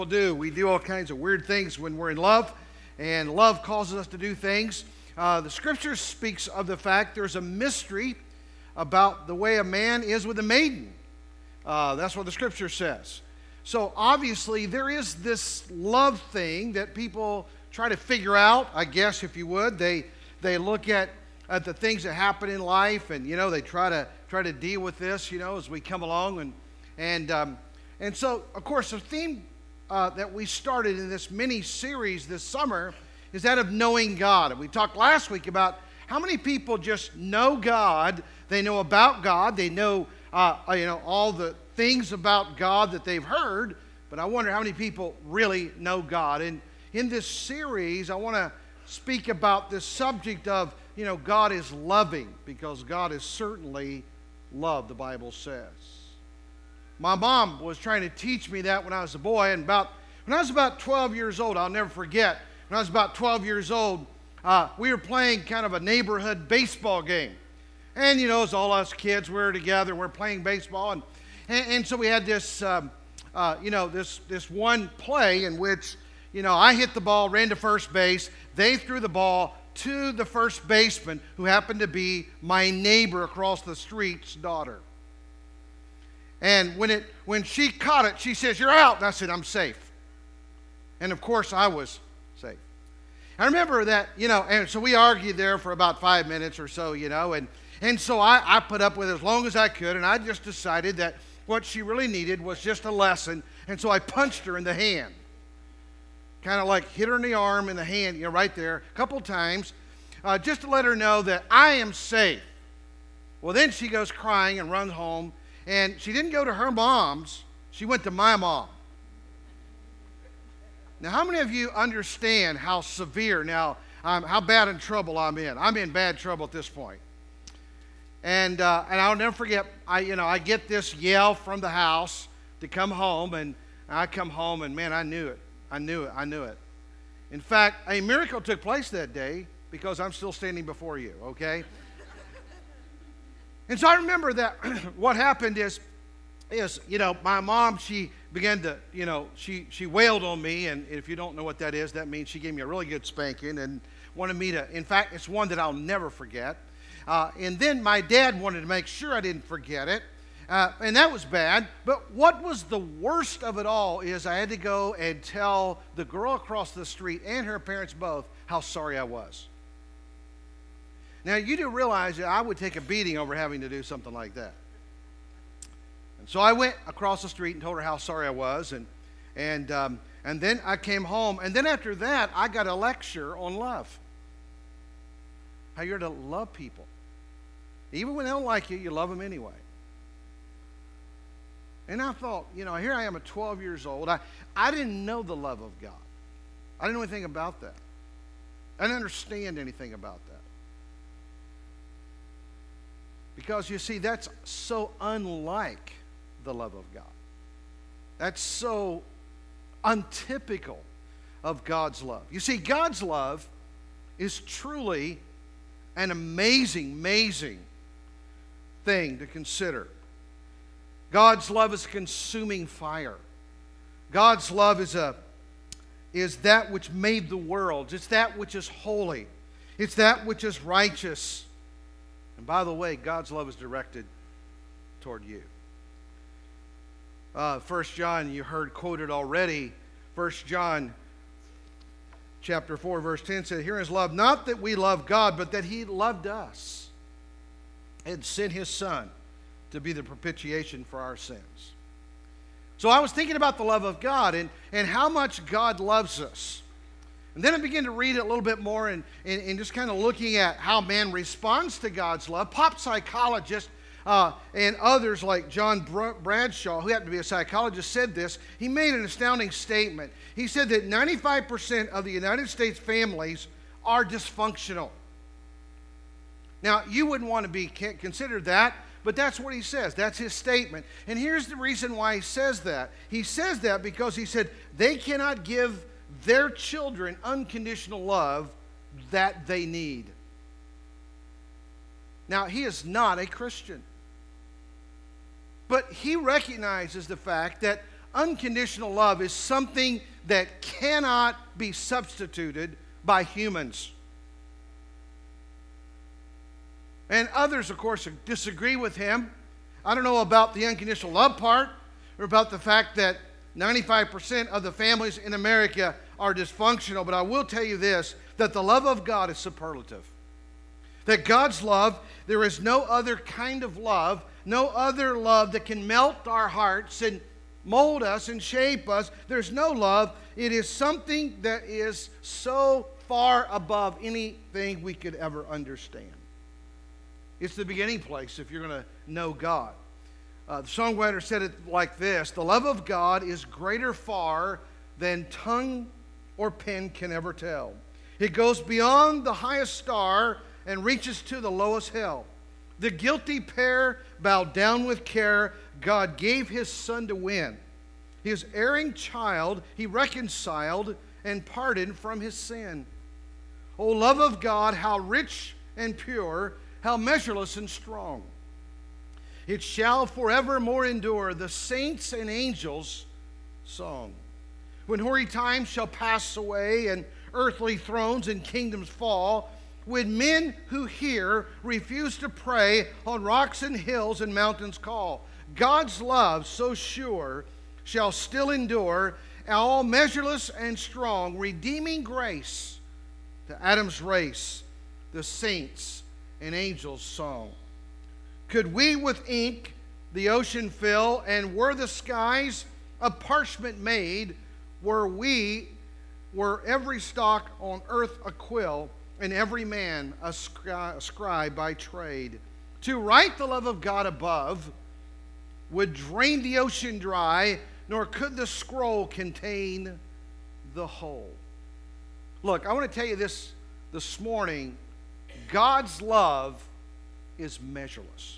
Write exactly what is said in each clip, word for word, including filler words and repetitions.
do. We do all kinds of weird things when we're in love, and love causes us to do things. Uh, the Scripture speaks of the fact there's a mystery about the way a man is with a maiden. Uh, that's what the Scripture says. So obviously there is this love thing that people try to figure out, I guess, if you would. They they look at, at the things that happen in life, and you know they try to try to deal with this, you know, as we come along, and and um, and so of course the theme uh, that we started in this mini series this summer is that of knowing God. And we talked last week about how many people just know God. They know about God. They know uh, you know all the things about God that they've heard, but I wonder how many people really know God. And in this series, I want to speak about this subject of, you know, God is loving, because God is certainly love, the Bible says. My mom was trying to teach me that when I was a boy, and about when I was about twelve years old, I'll never forget, when I was about twelve years old, uh, we were playing kind of a neighborhood baseball game. And, you know, as all us kids, we were together, we we're playing baseball, and And, and so we had this, um, uh, you know, this this one play in which, you know, I hit the ball, ran to first base. They threw the ball to the first baseman, who happened to be my neighbor across the street's daughter. And when it when she caught it, she says, "You're out." And I said, "I'm safe." And of course, I was safe. I remember that, you know, and so we argued there for about five minutes or so, you know, and and so I, I put up with it as long as I could, and I just decided that what she really needed was just a lesson, and so I punched her in the hand. Kind of like hit her in the arm, in the hand, you know, right there, a couple times, uh, just to let her know that I am safe. Well, then she goes crying and runs home, and she didn't go to her mom's, she went to my mom. Now, how many of you understand how severe, now, um, how bad in trouble I'm in? I'm in bad trouble at this point. And uh, and I'll never forget, I you know, I get this yell from the house to come home, and I come home, and man, I knew it. I knew it. I knew it. In fact, a miracle took place that day, because I'm still standing before you, okay? And so I remember that what happened is, is, you know, my mom, she began to, you know, she, she wailed on me, and if you don't know what that is, that means she gave me a really good spanking and wanted me to, in fact, it's one that I'll never forget. Uh, and then my dad wanted to make sure I didn't forget it, uh, and that was bad. But what was the worst of it all is I had to go and tell the girl across the street and her parents both how sorry I was. Now, you do realize that I would take a beating over having to do something like that. And so I went across the street and told her how sorry I was, and and um, and then I came home, and then after that, I got a lecture on love. How you're to love people. Even when they don't like you, you love them anyway. And I thought, you know, here I am at twelve years old. I, I didn't know the love of God. I didn't know anything about that. I didn't understand anything about that. Because, you see, that's so unlike the love of God. That's so untypical of God's love. You see, God's love is truly an amazing, amazing thing to consider. God's love is a consuming fire. God's love is a is that which made the world. It's that which is holy. It's that which is righteous. And by the way, God's love is directed toward you. Uh, First John, you heard quoted already. First John chapter four, verse ten said, "Here is love, not that we love God, but that He loved us and sent His Son to be the propitiation for our sins." So I was thinking about the love of God and, and how much God loves us. And then I began to read it a little bit more and, and, and just kind of looking at how man responds to God's love. Pop psychologists uh, and others like John Bradshaw, who happened to be a psychologist, said this. He made an astounding statement. He said that ninety-five percent of the United States families are dysfunctional. Now, you wouldn't want to be considered that, but that's what he says. That's his statement. And here's the reason why he says that. He says that because he said they cannot give their children unconditional love that they need. Now, he is not a Christian. But he recognizes the fact that unconditional love is something that cannot be substituted by humans. And others, of course, disagree with him. I don't know about the unconditional love part or about the fact that ninety-five percent of the families in America are dysfunctional, but I will tell you this, that the love of God is superlative. That God's love, there is no other kind of love, no other love that can melt our hearts and mold us and shape us. There's no love. It is something that is so far above anything we could ever understand. It's the beginning place if you're going to know God. Uh, the songwriter said it like this: the love of God is greater far than tongue or pen can ever tell. It goes beyond the highest star and reaches to the lowest hell. The guilty pair bowed down with care. God gave his son to win. His erring child he reconciled and pardoned from his sin. O love of God, how rich and pure, how measureless and strong. It shall forevermore endure, the saints and angels' song. When hoary times shall pass away and earthly thrones and kingdoms fall, when men who hear refuse to pray, on rocks and hills and mountains call, God's love so sure shall still endure, all measureless and strong, redeeming grace to Adam's race, the saints and angels' song. Could we with ink the ocean fill, and were the skies of parchment made, were we, were every stalk on earth a quill, and every man a, scri- a scribe by trade, to write the love of God above would drain the ocean dry, nor could the scroll contain the whole. Look, I want to tell you this this morning. God's love is measureless.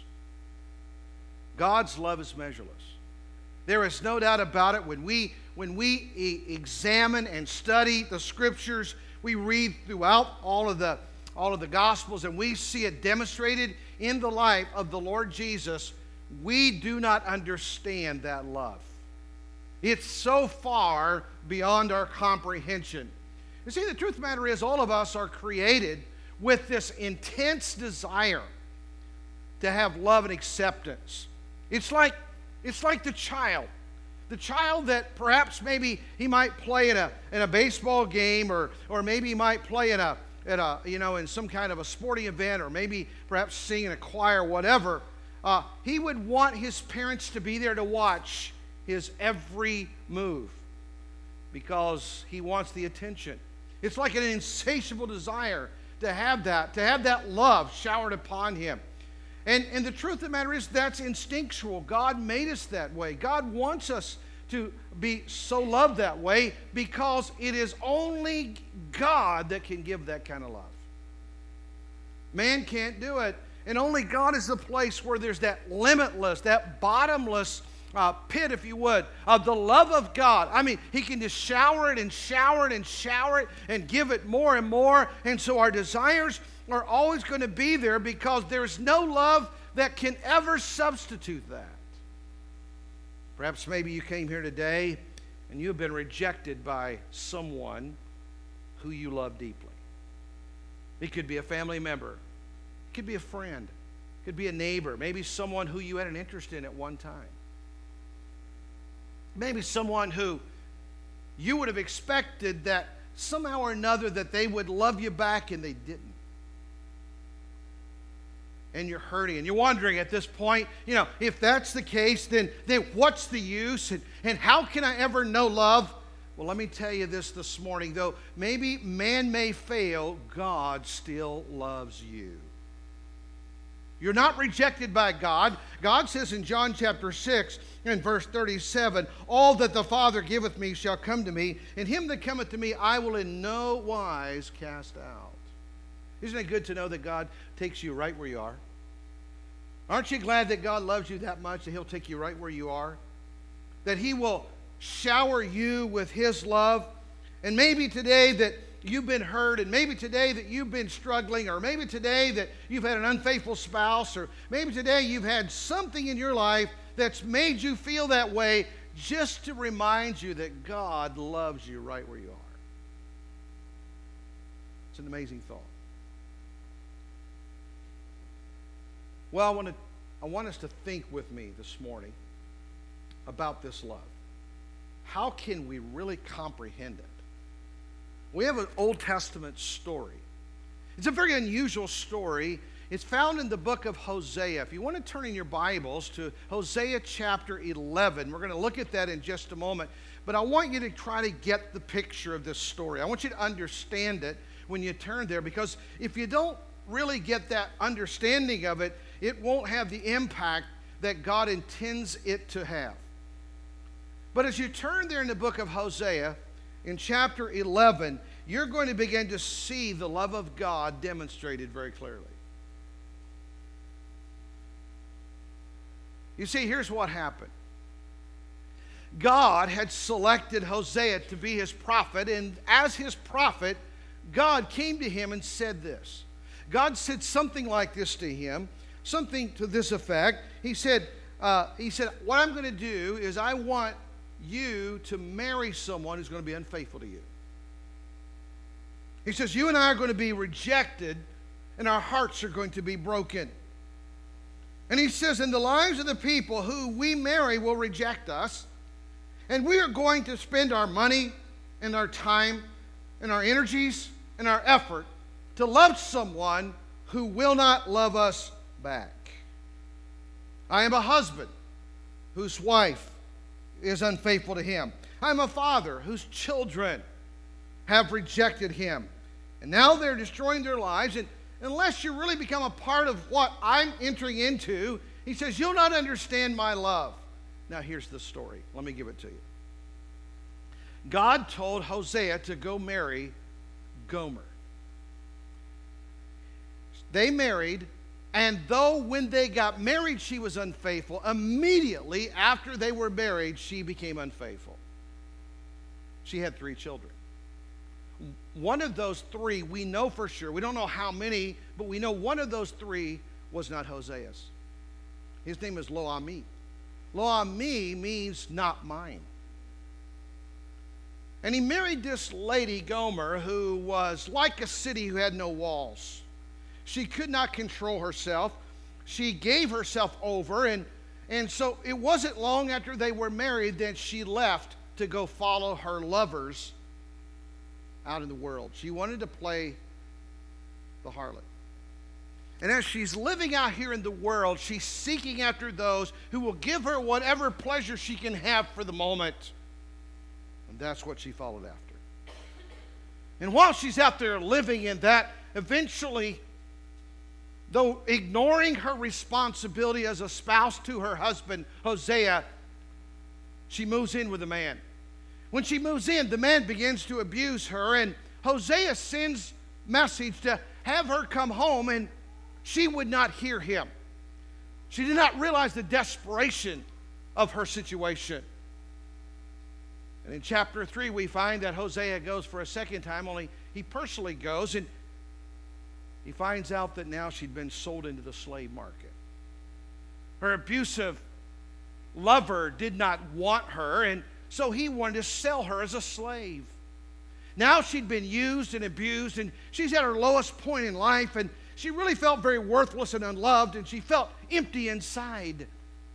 God's love is measureless. There is no doubt about it. When we, when we e- examine and study the Scriptures, we read throughout all of the, all of the Gospels, and we see it demonstrated in the life of the Lord Jesus. We do not understand that love. It's so far beyond our comprehension. You see, the truth of the matter is, all of us are created with this intense desire to have love and acceptance. It's like, it's like the child. The child that perhaps maybe he might play in a, in a baseball game, or, or maybe he might play in a, in a, you know, in some kind of a sporting event, or maybe perhaps sing in a choir, whatever. Uh, he would want his parents to be there to watch his every move because he wants the attention. It's like an insatiable desire to have that, to have that love showered upon him. And, and the truth of the matter is, that's instinctual. God made us that way. God wants us to be so loved that way because it is only God that can give that kind of love. Man can't do it. And only God is the place where there's that limitless, that bottomless uh, pit, if you would, of the love of God. I mean, He can just shower it and shower it and shower it and give it more and more. And so our desires are always going to be there because there's no love that can ever substitute that. Perhaps maybe you came here today and you have been rejected by someone who you love deeply. It could be a family member. It could be a friend. It could be a neighbor. Maybe someone who you had an interest in at one time. Maybe someone who you would have expected that somehow or another that they would love you back and they didn't. And you're hurting and you're wondering at this point, you know, if that's the case, then, then what's the use? And, and how can I ever know love? Well, let me tell you this this morning, though maybe man may fail, God still loves you. You're not rejected by God. God says in John chapter six and verse thirty-seven, all that the Father giveth me shall come to me, and him that cometh to me I will in no wise cast out. Isn't it good to know that God takes you right where you are? Aren't you glad that God loves you that much that He'll take you right where you are? That He will shower you with His love. And maybe today that you've been hurt, and maybe today that you've been struggling, or maybe today that you've had an unfaithful spouse, or maybe today you've had something in your life that's made you feel that way. just to remind you that God loves you right where you are. It's an amazing thought. Well, I want to, I want us to think with me this morning about this love. How can we really comprehend it? We have an Old Testament story. It's a very unusual story. It's found in the book of Hosea. If you want to turn in your Bibles to Hosea chapter eleven, we're going to look at that in just a moment. But I want you to try to get the picture of this story. I want you to understand it when you turn there, because if you don't really get that understanding of it, it won't have the impact that God intends it to have. But as you turn there in the book of Hosea, in chapter eleven, you're going to begin to see the love of God demonstrated very clearly. You see, here's what happened. God had selected Hosea to be his prophet, and as his prophet, God came to him and said this. God said something like this to him, something to this effect. He said, uh, he said, what I'm going to do is I want you to marry someone who's going to be unfaithful to you. He says, you and I are going to be rejected, and our hearts are going to be broken. And he says, and the lives of the people who we marry will reject us, and we are going to spend our money and our time and our energies and our effort to love someone who will not love us back. I am a husband whose wife is unfaithful to him. I'm a father whose children have rejected him. And now they're destroying their lives. And unless you really become a part of what I'm entering into, he says, you'll not understand my love. Now here's the story. Let me give it to you. God told Hosea to go marry Gomer. They married, and though when they got married she was unfaithful, immediately after they were married she became unfaithful. She had three children. One of those three we know for sure. We don't know how many, but we know one of those three was not Hosea's. His name is Lo-Ammi. Lo-Ammi means not mine. And he married this lady, Gomer, who was like a city who had no walls. She could not control herself. She gave herself over, and, and so it wasn't long after they were married that she left to go follow her lovers out in the world. She wanted to play the harlot. And as she's living out here in the world, she's seeking after those who will give her whatever pleasure she can have for the moment. And that's what she followed after. And while she's out there living in that, eventually, though ignoring her responsibility as a spouse to her husband, Hosea, she moves in with a man. When she moves in, the man begins to abuse her, and Hosea sends message to have her come home, and she would not hear him. She did not realize the desperation of her situation. And in chapter three, we find that Hosea goes for a second time, only he personally goes, and he finds out that now she'd been sold into the slave market. Her abusive lover did not want her, and so he wanted to sell her as a slave. Now she'd been used and abused, and she's at her lowest point in life, and she really felt very worthless and unloved, and she felt empty inside.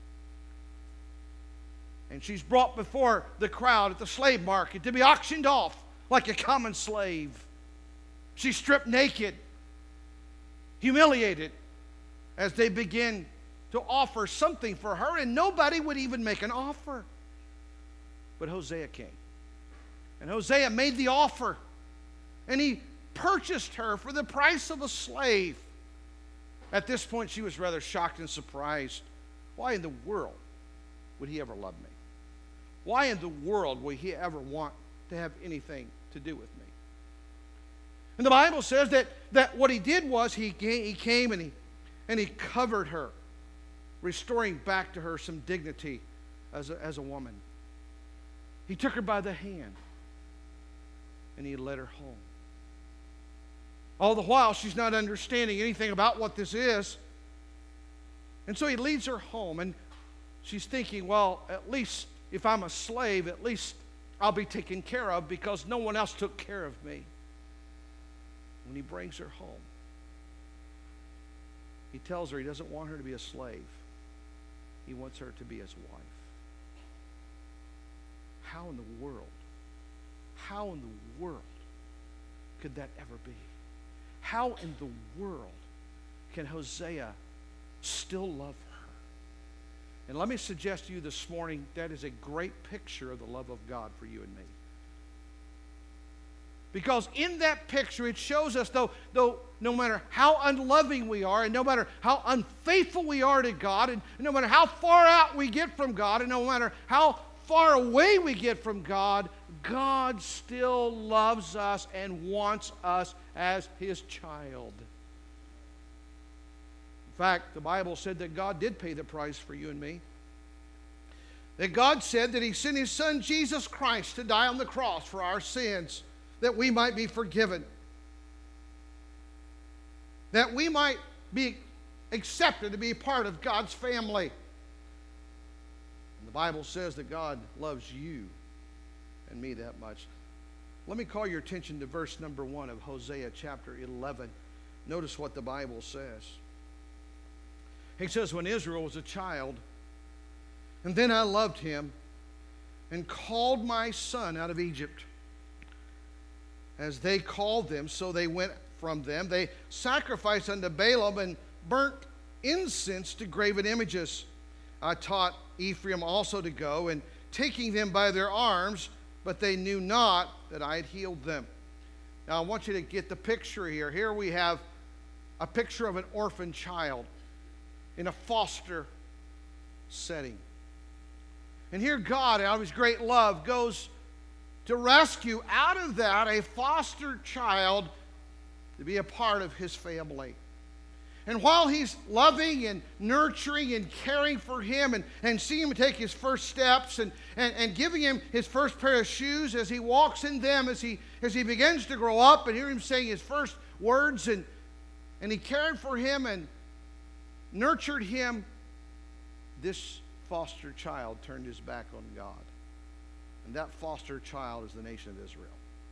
And she's brought before the crowd at the slave market to be auctioned off like a common slave. She's stripped naked, humiliated, as they begin to offer something for her, and nobody would even make an offer. But Hosea came. And Hosea made the offer. And he purchased her for the price of a slave. At this point, she was rather shocked and surprised. Why in the world would he ever love me? Why in the world would he ever want to have anything to do with me? And the Bible says that, that what he did was he came, he came and, he, and he covered her, restoring back to her some dignity as a, as a woman. He took her by the hand and he led her home. All the while, she's not understanding anything about what this is. And so he leads her home, and she's thinking, well, at least if I'm a slave, at least I'll be taken care of because no one else took care of me. When he brings her home, he tells her he doesn't want her to be a slave. He wants her to be his wife. How in the world, how in the world could that ever be? How in the world can Hosea still love her? And let me suggest to you this morning, that is a great picture of the love of God for you and me. Because in that picture, it shows us, though, though no matter how unloving we are, and no matter how unfaithful we are to God, and no matter how far out we get from God, and no matter how far away we get from God, God still loves us and wants us as his child. In fact, the Bible said that God did pay the price for you and me. That God said that he sent his son Jesus Christ to die on the cross for our sins, that we might be forgiven, that we might be accepted to be part of God's family. And the Bible says that God loves you and me that much. Let me call your attention to verse number one of Hosea chapter eleven. Notice what the Bible says. He says, when Israel was a child, and then I loved him and called my son out of Egypt. As they called them, so they went from them. They sacrificed unto Balaam and burnt incense to graven images. I taught Ephraim also to go, and taking them by their arms, but they knew not that I had healed them. Now I want you to get the picture here. Here we have a picture of an orphan child in a foster setting. And here God, out of his great love, goes to rescue out of that a foster child to be a part of his family. And while he's loving and nurturing and caring for him and, and seeing him take his first steps and, and, and giving him his first pair of shoes as he walks in them, as he, as he begins to grow up and hear him saying his first words, and, and he cared for him and nurtured him, this foster child turned his back on God. And that foster child is the nation of Israel.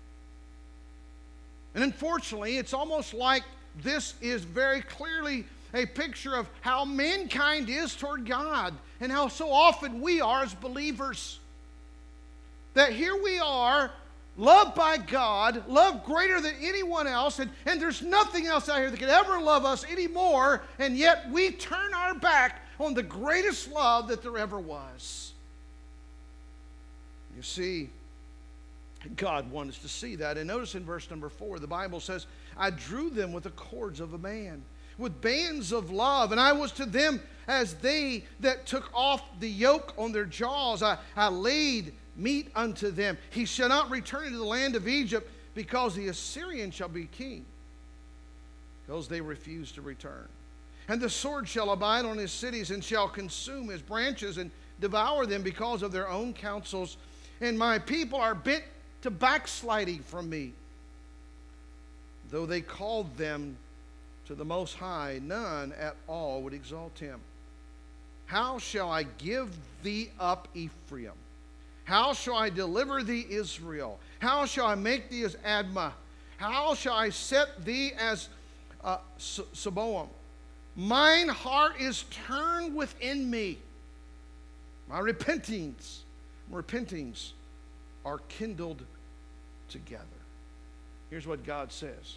And unfortunately, it's almost like this is very clearly a picture of how mankind is toward God and how so often we are as believers. That here we are, loved by God, loved greater than anyone else, and, and there's nothing else out here that could ever love us anymore, and yet we turn our back on the greatest love that there ever was. You see, God wants us to see that. And notice in verse number four, the Bible says, I drew them with the cords of a man, with bands of love, and I was to them as they that took off the yoke on their jaws. I, I laid meat unto them. He shall not return into the land of Egypt, because the Assyrian shall be king, because they refuse to return. And the sword shall abide on his cities, and shall consume his branches, and devour them because of their own counsels. And my people are bent to backsliding from me. Though they called them to the Most High, none at all would exalt him. How shall I give thee up, Ephraim? How shall I deliver thee, Israel? How shall I make thee as Admah? How shall I set thee as uh, Seboam? Mine heart is turned within me. My repentings repentings are kindled together. Here's what God says.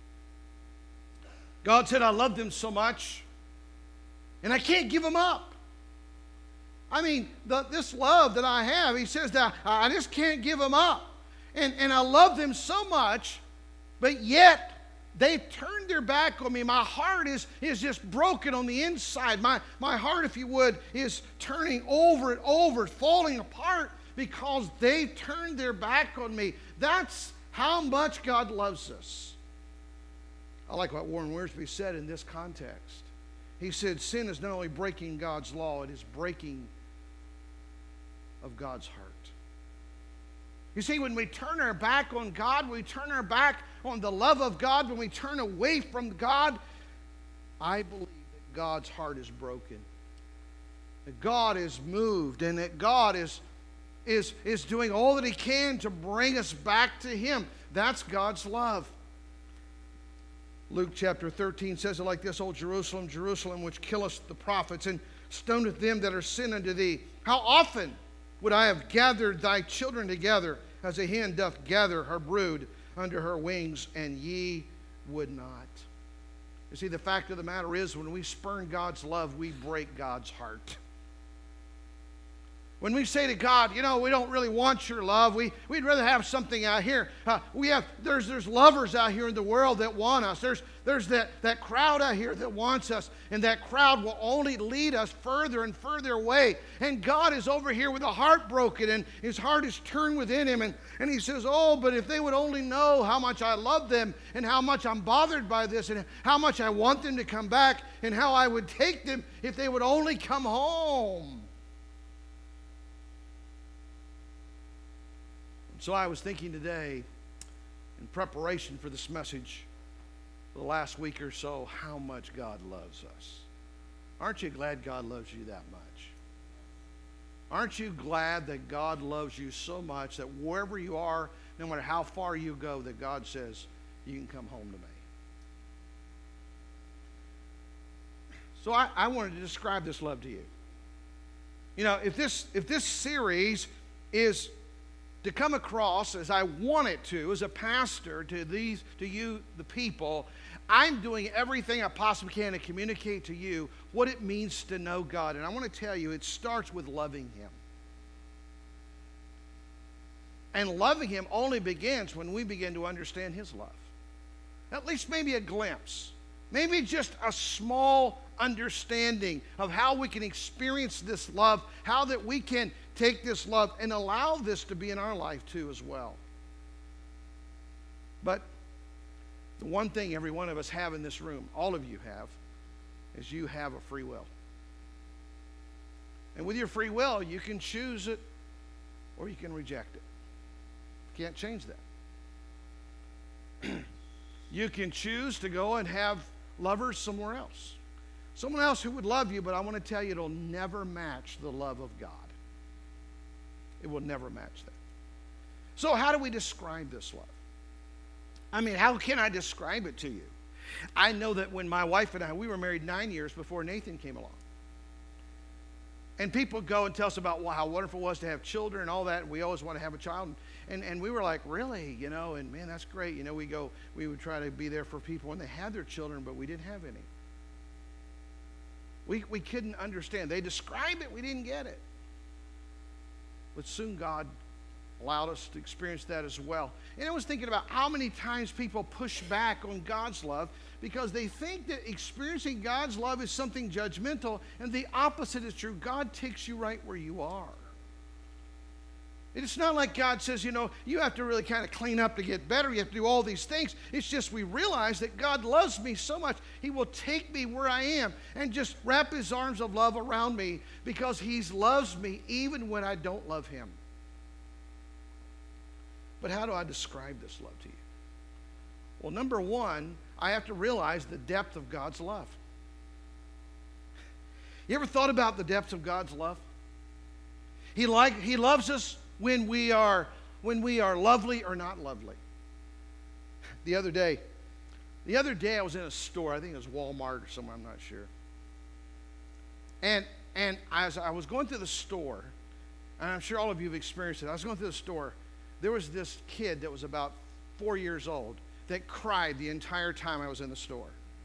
God said, I love them so much, and I can't give them up. I mean, the, this love that I have, he says that I just can't give them up. And, and I love them so much, but yet they've turned their back on me. My heart is, is just broken on the inside. My, my heart, if you would, is turning over and over, falling apart because they've turned their back on me. That's how much God loves us. I like what Warren Wiersbe said in this context. He said, sin is not only breaking God's law, it is breaking of God's heart. You see, when we turn our back on God, when we turn our back on the love of God, when we turn away from God, I believe that God's heart is broken. That God is moved and that God is is, is doing all that he can to bring us back to him. That's God's love. Luke chapter thirteen says it like this: O Jerusalem, Jerusalem, which killest the prophets and stoneth them that are sent unto thee, how often would I have gathered thy children together, as a hen doth gather her brood under her wings, and ye would not. You see, the fact of the matter is, when we spurn God's love, we break God's heart. When we say to God, you know, we don't really want your love, we, we'd rather have something out here. Uh, we have, there's, there's lovers out here in the world that want us. There's, there's that, that crowd out here that wants us, and that crowd will only lead us further and further away. And God is over here with a heart broken, and his heart is turned within him, and, and he says, oh, but if they would only know how much I love them, and how much I'm bothered by this, and how much I want them to come back, and how I would take them if they would only come home. So I was thinking today, in preparation for this message, for the last week or so, how much God loves us. Aren't you glad God loves you that much? Aren't you glad that God loves you so much that wherever you are, no matter how far you go, that God says, you can come home to me? So I, I wanted to describe this love to you. You know, if this, if this series is to come across as I want it to, as a pastor, to these, to you, the people, I'm doing everything I possibly can to communicate to you what it means to know God. And I want to tell you, it starts with loving him. And loving him only begins when we begin to understand his love. At least maybe a glimpse. Maybe just a small understanding of how we can experience this love, how that we can take this love and allow this to be in our life too as well. But the one thing every one of us have in this room, all of you have, is you have a free will. And with your free will, you can choose it or you can reject it. You can't change that. You can choose to go and have lovers somewhere else. Someone else who would love you, but I want to tell you it'll never match the love of God. It will never match that. So how do we describe this love? I mean, how can I describe it to you? I know that when my wife and I, we were married nine years before Nathan came along. And people go and tell us about how wonderful it was to have children and all that. And we always want to have a child. And, and we were like, really? You know, and man, that's great. You know, we go, we would try to be there for people when they had their children, but we didn't have any. We, we couldn't understand. They described it, we didn't get it. But soon God allowed us to experience that as well. And I was thinking about how many times people push back on God's love because they think that experiencing God's love is something judgmental, and the opposite is true. God takes you right where you are. It's not like God says, you know, you have to really kind of clean up to get better. You have to do all these things. It's just we realize that God loves me so much, he will take me where I am and just wrap his arms of love around me because he loves me even when I don't love him. But how do I describe this love to you? Well, number one, I have to realize the depth of God's love. You ever thought about the depth of God's love? He like he loves us when we are when we are lovely or not lovely. The other day, the other day I was in a store. I think it was Walmart or somewhere. I'm not sure. And and as I was going through the store, and I'm sure all of you have experienced it. I was going through the store. There was this kid that was about four years old that cried the entire time I was in the store.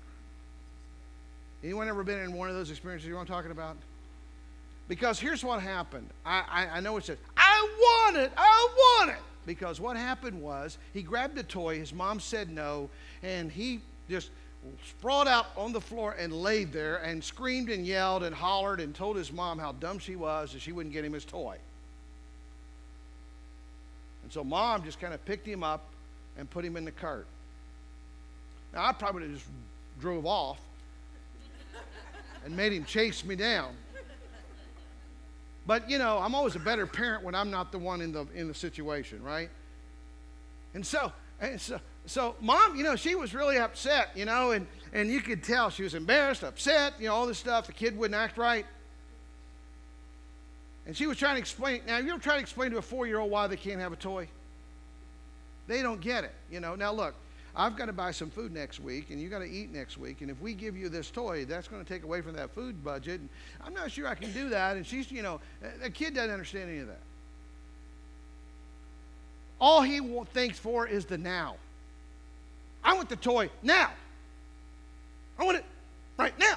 Anyone ever been in one of those experiences? You know what I'm talking about? Because here's what happened. I, I, I know it said, I want it, I want it. Because what happened was he grabbed a toy, his mom said no, and he just sprawled out on the floor and laid there and screamed and yelled and hollered and told his mom how dumb she was and she wouldn't get him his toy. And so mom just kind of picked him up and put him in the cart. Now I probably would have just drove off and made him chase me down. But, you know, I'm always a better parent when I'm not the one in the in the situation, right? And so, and so, so mom, you know, she was really upset, you know, and, and you could tell she was embarrassed, upset, you know, all this stuff. The kid wouldn't act right. And she was trying to explain. Now, have you ever tried to explain to a four-year-old why they can't have a toy? They don't get it, you know. Now, look, I've got to buy some food next week, and you got to eat next week. And if we give you this toy, that's going to take away from that food budget. And I'm not sure I can do that. And she's, you know, a kid doesn't understand any of that. All he thinks for is the now. I want the toy now. I want it right now.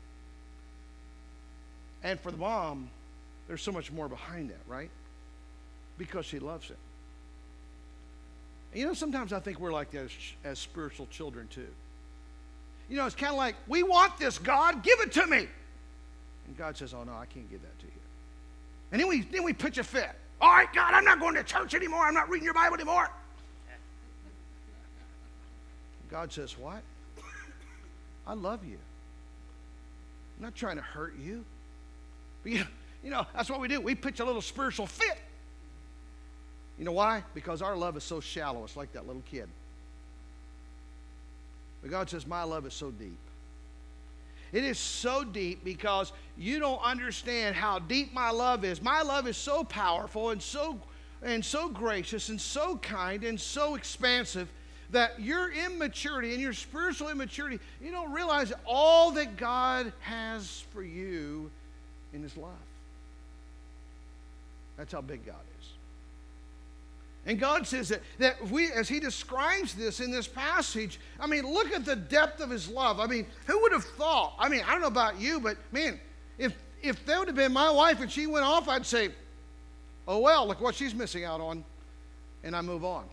And for the mom, there's so much more behind that, right? Because she loves it. And you know, sometimes I think we're like that as, as spiritual children too. You know, it's kind of like, we want this, God, give it to me. And God says, oh no, I can't give that to you. And then we, then we pitch a fit. All right, God, I'm not going to church anymore. I'm not reading your Bible anymore. God says, what? I love you. I'm not trying to hurt you. But you, you know, that's what we do. We pitch a little spiritual fit. You know why? Because our love is so shallow. It's like that little kid. But God says, my love is so deep. It is so deep because you don't understand how deep my love is. My love is so powerful and so and so gracious and so kind and so expansive that your immaturity and your spiritual immaturity, you don't realize all that God has for you in His love. That's how big God is. And God says that, that we, as He describes this in this passage, I mean, look at the depth of His love. I mean, who would have thought? I mean, I don't know about you, but man, if if that would have been my wife and she went off, I'd say, oh well, look what she's missing out on, and I move on.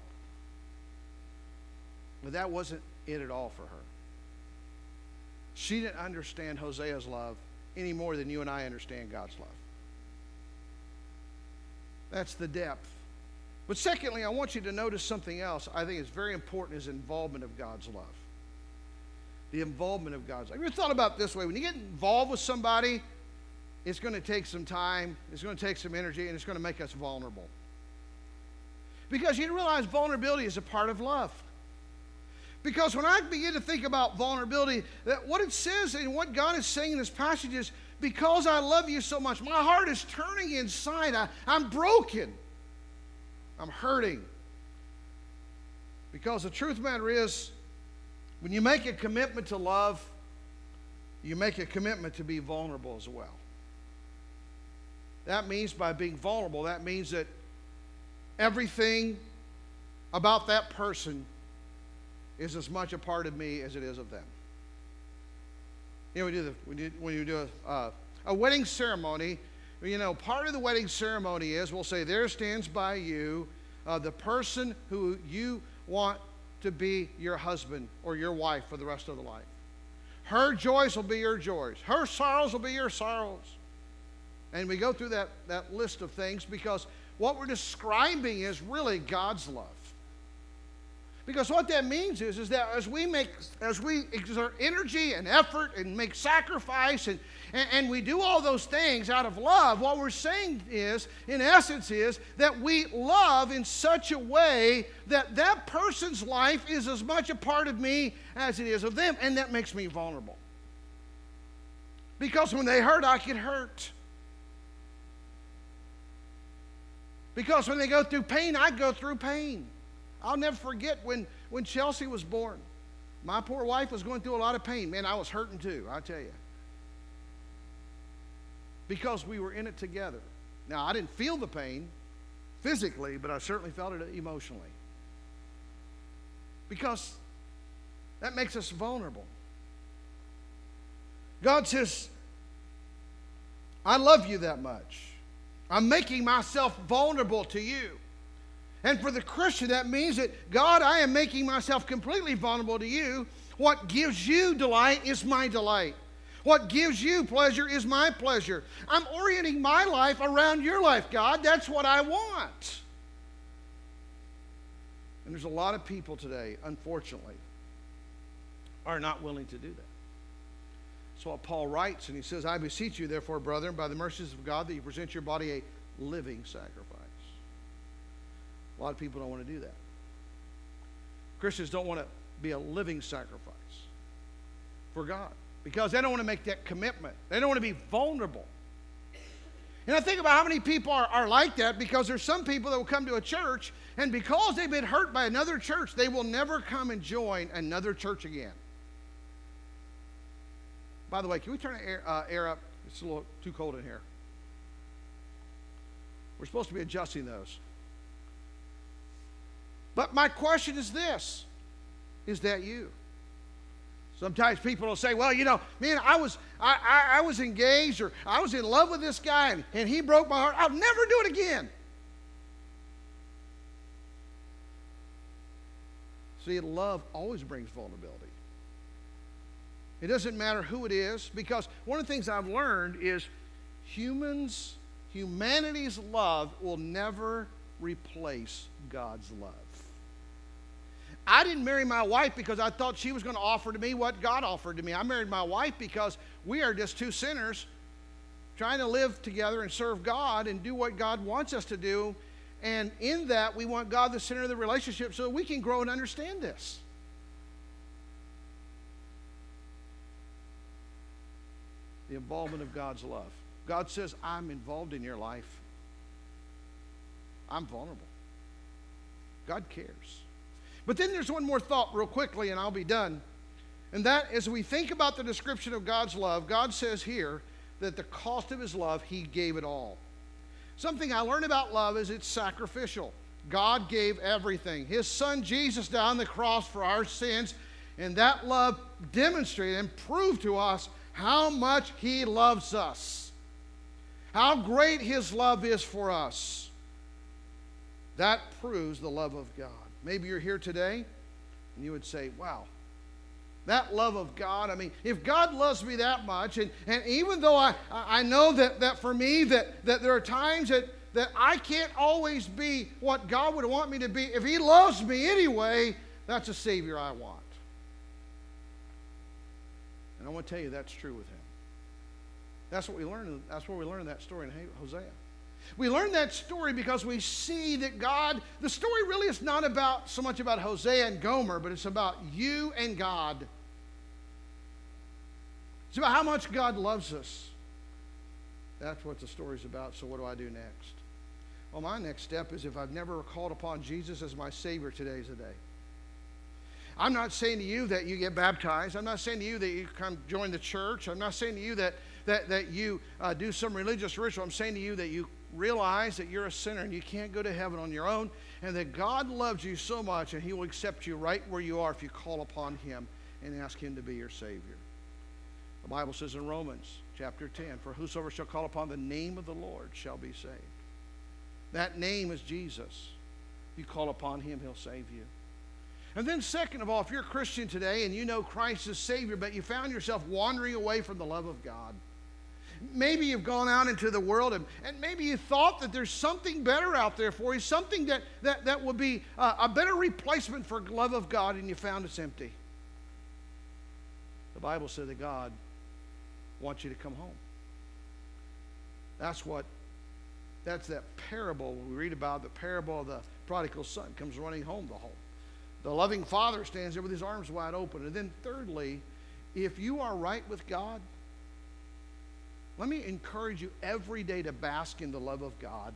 But that wasn't it at all for her. She didn't understand Hosea's love any more than you and I understand God's love. That's the depth. But secondly, I want you to notice something else I think is very important, is involvement of God's love. The involvement of God's love. Have you ever thought about it this way? When you get involved with somebody, it's going to take some time, it's going to take some energy, and it's going to make us vulnerable. Because you realize vulnerability is a part of love. Because when I begin to think about vulnerability, that what it says and what God is saying in this passage is, because I love you so much, my heart is turning inside. I, I'm broken. I'm hurting. Because the truth of the matter is, when you make a commitment to love, you make a commitment to be vulnerable as well. That means by being vulnerable, that means that everything about that person is as much a part of me as it is of them. You know, we do the, when you, when you do a, uh, a wedding ceremony, you know, part of the wedding ceremony is, we'll say, there stands by you uh, the person who you want to be your husband or your wife for the rest of the life. Her joys will be your joys. Her sorrows will be your sorrows. And we go through that, that list of things because what we're describing is really God's love. Because what that means is, is that as we make, as we exert energy and effort and make sacrifice and, and, and we do all those things out of love, what we're saying is, in essence, is that we love in such a way that that person's life is as much a part of me as it is of them, and that makes me vulnerable. Because when they hurt, I get hurt. Because when they go through pain, I go through pain. I'll never forget when, when Chelsea was born. My poor wife was going through a lot of pain. Man, I was hurting too, I tell you. Because we were in it together. Now, I didn't feel the pain physically, but I certainly felt it emotionally. Because that makes us vulnerable. God says, I love you that much. I'm making myself vulnerable to you. And for the Christian, that means that, God, I am making myself completely vulnerable to you. What gives you delight is my delight. What gives you pleasure is my pleasure. I'm orienting my life around your life, God. That's what I want. And there's a lot of people today, unfortunately, are not willing to do that. That's what Paul writes, and he says, I beseech you, therefore, brethren, by the mercies of God, that you present your body a living sacrifice. A lot of people don't want to do that. Christians don't want to be a living sacrifice for God because they don't want to make that commitment. They don't want to be vulnerable. And I think about how many people are, are like that, because there's some people that will come to a church, and because they've been hurt by another church, they will never come and join another church again. By the way, can we turn the air, uh, air up? It's a little too cold in here. We're supposed to be adjusting those. But my question is this: is that you? Sometimes people will say, well, you know, man, I was I, I, I was engaged, or I was in love with this guy, and, and he broke my heart. I'll never do it again. See, love always brings vulnerability. It doesn't matter who it is, because one of the things I've learned is humans, humanity's love will never replace God's love. I didn't marry my wife because I thought she was going to offer to me what God offered to me. I married my wife because we are just two sinners trying to live together and serve God and do what God wants us to do. And in that, we want God the center of the relationship so that we can grow and understand this. The involvement of God's love. God says, I'm involved in your life. I'm vulnerable. God cares. But then there's one more thought real quickly, and I'll be done. And that, as we think about the description of God's love, God says here that the cost of his love, he gave it all. Something I learned about love is it's sacrificial. God gave everything. His son Jesus died on the cross for our sins, and that love demonstrated and proved to us how much he loves us, how great his love is for us. That proves the love of God. Maybe you're here today and you would say, wow, that love of God, I mean, if God loves me that much, and, and even though I, I know that, that for me that, that there are times that, that I can't always be what God would want me to be, if he loves me anyway, that's a Savior I want. And I want to tell you that's true with him. That's what we learned. That's where we learned that story in Hosea. We learn that story because we see that God, the story really is not about so much about Hosea and Gomer, but it's about you and God. It's about how much God loves us. That's what the story's about. So what do I do next? Well, my next step is, if I've never called upon Jesus as my Savior, today's the day. I'm not saying to you that you get baptized. I'm not saying to you that you come join the church. I'm not saying to you that, that, that you uh, do some religious ritual. I'm saying to you that you realize that you're a sinner and you can't go to heaven on your own, and that God loves you so much and he will accept you right where you are if you call upon him and ask him to be your Savior. The Bible says in Romans chapter ten, for whosoever shall call upon the name of the Lord shall be saved. That name is Jesus. You call upon him, he'll save you. And then second of all, if you're a Christian today and you know Christ is Savior, but you found yourself wandering away from the love of God, maybe you've gone out into the world, and, and maybe you thought that there's something better out there for you, something that, that, that would be a, a better replacement for love of God, and you found it's empty. The Bible said that God wants you to come home. That's what, that's that parable we read about, the parable of the prodigal son comes running home the home. The loving father stands there with his arms wide open. And then thirdly, if you are right with God, let me encourage you every day to bask in the love of God.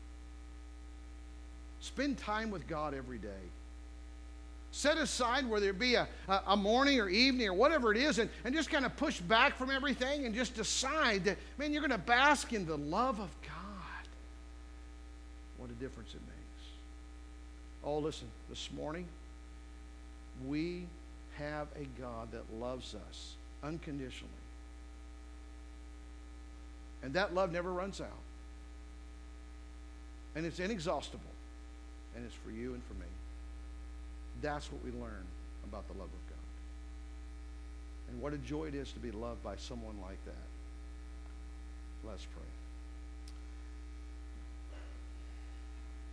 Spend time with God every day. Set aside, whether it be a, a morning or evening or whatever it is, and, and just kind of push back from everything and just decide that, man, you're going to bask in the love of God. What a difference it makes. Oh, listen, this morning, we have a God that loves us unconditionally. And that love never runs out. And it's inexhaustible. And it's for you and for me. That's what we learn about the love of God. And what a joy it is to be loved by someone like that. Let's pray.